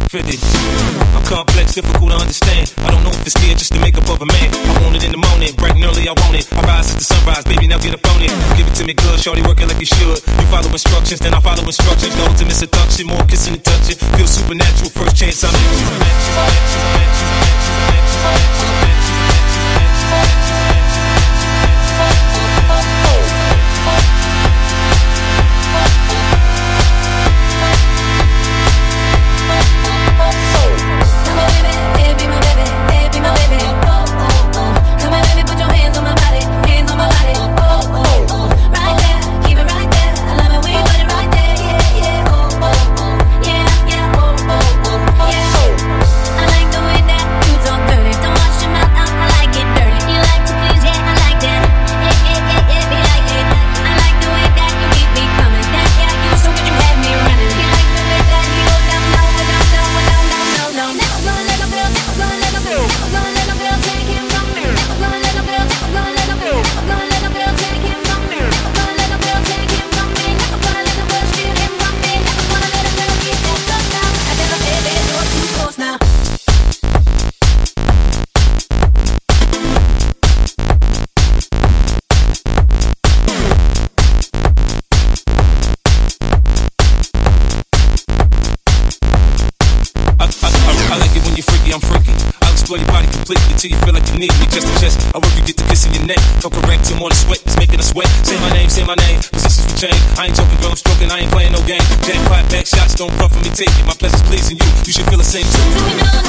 50. I'm complex, difficult to understand. I don't know if it's there just the makeup of a man. I want it in the morning, bright and early, I want it. I rise at the sunrise, baby, now get up on it. Give it to me good, shorty, work it like you should. You follow instructions, then I follow instructions. The ultimate seduction, more kissing and touching. Feel supernatural, first chance I'm till you feel like you need me, chest to chest. I work you get the kiss in your neck. Don't correct till more the sweat, it's making us sweat. Say my name, positions will change. I ain't joking, girl, I'm stroking, I ain't playing no game. Jackpot, back shots, don't run from me, take it. My pleasure's pleasing you, you should feel the same too.